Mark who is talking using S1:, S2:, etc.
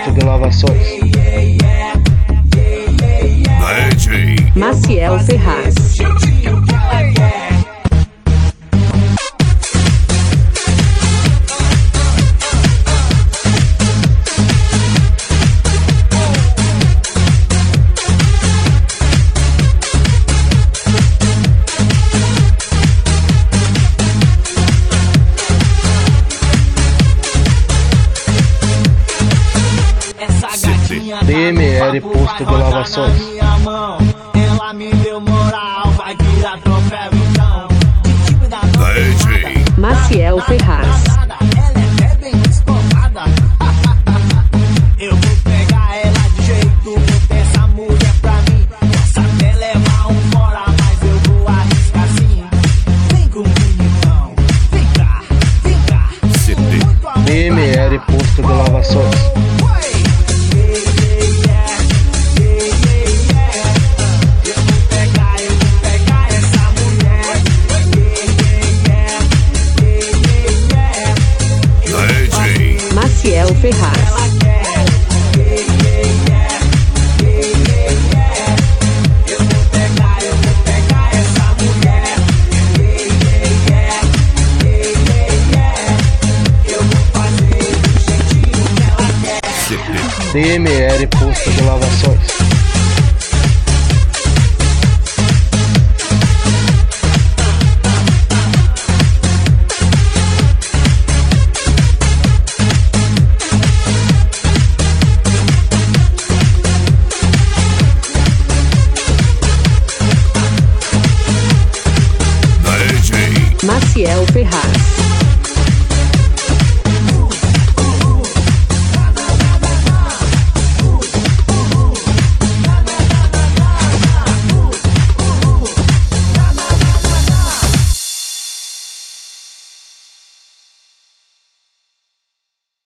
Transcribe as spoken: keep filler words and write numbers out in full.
S1: Posto de Lavações.
S2: Maciel Ferraz.
S1: D M R Posto de Lavações.
S3: Ela me deu moral, vai virar troféu então.
S2: Maciel Ferraz.
S3: Ela é bem descolada. Eu vou pegar ela de jeito, vou ter essa mulher pra mim. Posso até levar um fora, mas eu vou arriscar sim. Vem comigo então, vem cá, vem cá.
S1: D M R Posto de Lavações.
S2: Maciel Ferraz.
S1: D M R Posto de Lavações.
S2: Maciel Ferraz.